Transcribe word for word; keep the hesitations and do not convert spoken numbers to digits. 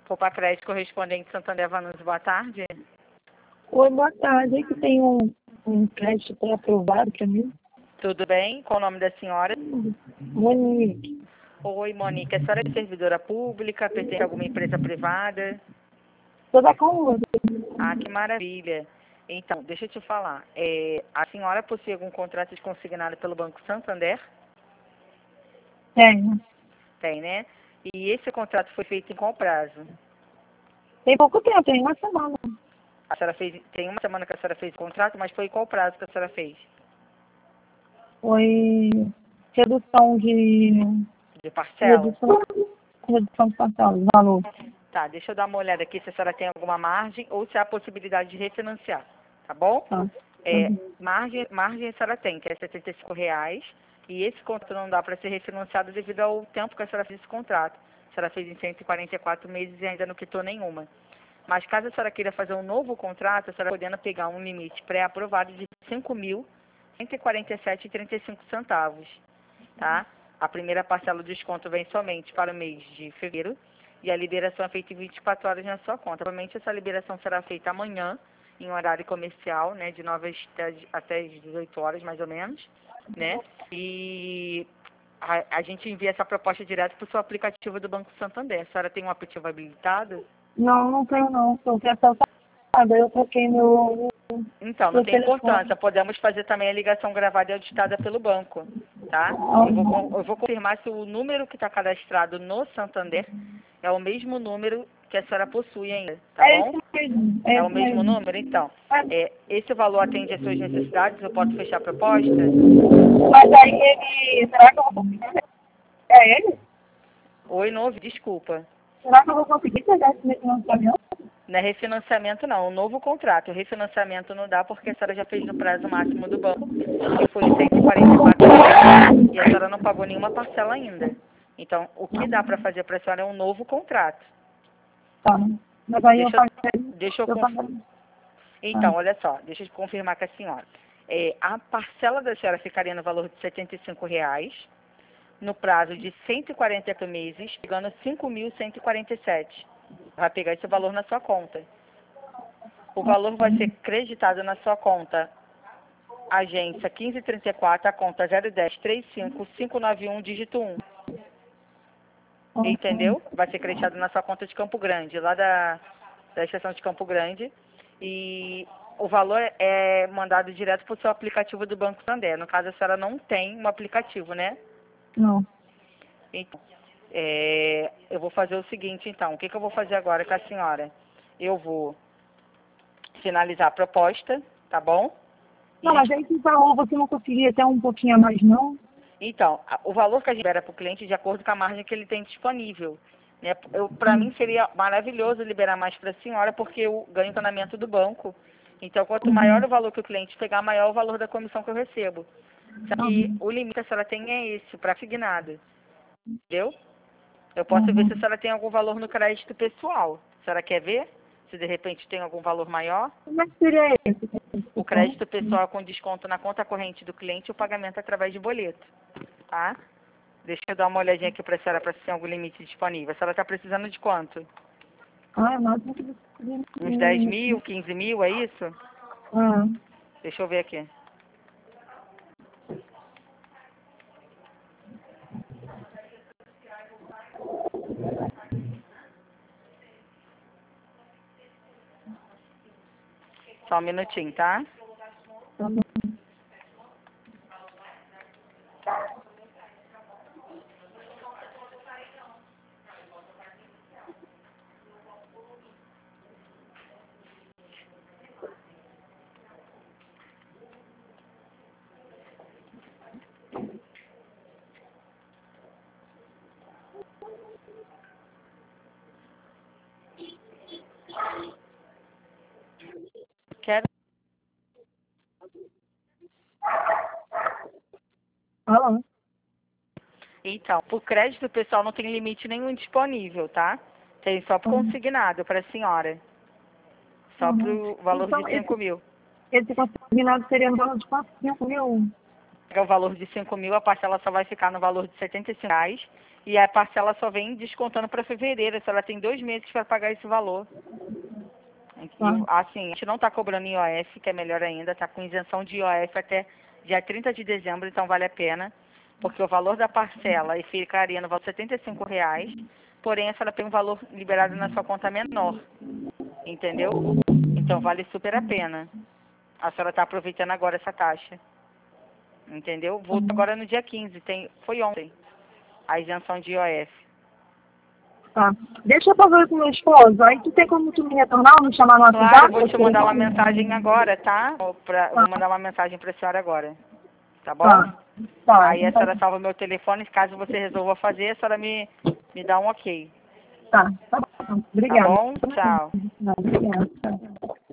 Poupa Crédito correspondente Santander Vanucci, boa tarde. Oi, boa tarde. É que tem um, um crédito pré-aprovado para mim. Tudo bem? Qual o nome da senhora? Monique. Oi, Monique. A senhora é servidora pública? Pertence a alguma empresa privada? Toda com Ah, que maravilha. Então, deixa eu te falar. É, a senhora possui algum contrato de consignado pelo Banco Santander? Tenho. Tem, né? E esse contrato foi feito em qual prazo? Tem pouco tempo, tem uma semana. A senhora fez, tem uma semana que a senhora fez o contrato, mas foi em qual prazo que a senhora fez? Foi redução de. De parcela? Redução, redução de parcela, de valor. Tá, deixa eu dar uma olhada aqui se a senhora tem alguma margem ou se há a possibilidade de refinanciar, tá bom? Tá. É, margem, margem a senhora tem, que é setenta e cinco reais, e esse contrato não dá para ser refinanciado devido ao tempo que a senhora fez esse contrato. A senhora fez em cento e quarenta e quatro meses e ainda não quitou nenhuma. Mas caso a senhora queira fazer um novo contrato, a senhora podendo pegar um limite pré-aprovado de cinco mil cento e quarenta e sete reais e trinta e cinco centavos, tá? A primeira parcela do desconto vem somente para o mês de fevereiro e a liberação é feita em vinte e quatro horas na sua conta. Provavelmente essa liberação será feita amanhã, em horário comercial, né, de nove até, até as dezoito horas, mais ou menos, né? E a, a gente envia essa proposta direto para o seu aplicativo do Banco Santander. A senhora tem um aplicativo habilitado? Não, não tenho não. Eu quero só saber. Eu troquei meu, Então, não meu tem telefone. importância. Podemos fazer também a ligação gravada e auditada pelo banco, tá? Eu vou, con- eu vou confirmar se o número que está cadastrado no Santander é o mesmo número que a senhora possui ainda, tá É bom? esse mesmo. É É o esse mesmo mesmo. número? Então, é, esse valor atende às suas necessidades? Eu posso fechar a proposta? Mas aí ele. Será que eu vou conseguir? É ele? Oi, novo, desculpa. Será que eu vou conseguir pegar esse financiamento? Não é refinanciamento, não. É um novo contrato. O refinanciamento não dá porque a senhora já fez no prazo máximo do banco, que foi cento e quarenta e quatro reais, e a senhora não pagou nenhuma parcela ainda. Então, o que dá para fazer para a senhora é um novo contrato. Tá. Mas aí eu Deixa, eu- paguei. deixa eu Eu conf... paguei. Então, olha só, deixa eu confirmar com a senhora. É, a parcela da senhora ficaria no valor de setenta e cinco reais, no prazo de cento e quarenta e oito meses, pegando cinco mil cento e quarenta e sete. Vai pegar esse valor na sua conta. O valor vai ser creditado na sua conta. Agência quinze trinta e quatro, a conta zero um zero três cinco cinco nove um, dígito um. Entendeu? Vai ser creditado na sua conta de Campo Grande, lá da, da estação de Campo Grande. E o valor é mandado direto para o seu aplicativo do Banco Santander. No caso, a senhora não tem um aplicativo, né? Não. Então, é, eu vou fazer o seguinte, então. O que, que eu vou fazer agora com a senhora? Eu vou finalizar a proposta, tá bom? Não, mas aí se falou, você não conseguia até um pouquinho a mais, não? Então, a- o valor que a gente libera para o cliente é de acordo com a margem que ele tem disponível. Né? Para mim seria maravilhoso liberar mais para a senhora, porque eu ganho encanamento do banco. Então, quanto maior o valor que o cliente pegar, maior o valor da comissão que eu recebo. Só que o limite que a senhora tem é esse, para asignado. Entendeu? Eu posso ver se a senhora tem algum valor no crédito pessoal. A senhora quer ver? Se de repente tem algum valor maior? Como é que seria esse? O crédito pessoal é com desconto na conta corrente do cliente e o pagamento através de boleto. Tá? Deixa eu dar uma olhadinha aqui para a senhora para se tem algum limite disponível. A senhora está precisando de quanto? Ah, mas não conseguia. Uns dez mil, quinze mil, é isso? Ah, Deixa eu ver aqui. Só um minutinho, tá? tá bom. Quero. Ah, Então, por crédito pessoal não tem limite nenhum disponível, tá? Tem só por consignado para a senhora. Só para o valor de então, esse, cinco mil. esse consignado seria no valor de quatro, cinco mil? É o valor de cinco mil, a parcela só vai ficar no valor de setenta e cinco reais E a parcela só vem descontando para fevereiro. Se ela tem dois meses para pagar esse valor. E, Ah. assim, a gente não está cobrando I O F, que é melhor ainda. Está com isenção de I O F até dia trinta de dezembro, então vale a pena. Porque o valor da parcela e ficaria no valor de setenta e cinco reais. Porém, a senhora tem um valor liberado na sua conta menor. Entendeu? Então vale super a pena. A senhora está aproveitando agora essa taxa. Entendeu? Voltou agora no dia quinze. Tem, foi ontem. A isenção de I O F. Tá. Deixa eu fazer com meu esposo. Aí tu tem como tu me retornar ou me chamar no WhatsApp? Claro, eu vou te mandar uma mensagem agora, tá? Ou pra, eu vou mandar uma mensagem para a senhora agora. Tá bom? Tá. Tá. Aí a senhora salva o meu telefone. Caso você resolva fazer, a senhora me, me dá um ok. Tá. Tá bom. Obrigada. Tá bom? Tchau. Obrigada. Tchau.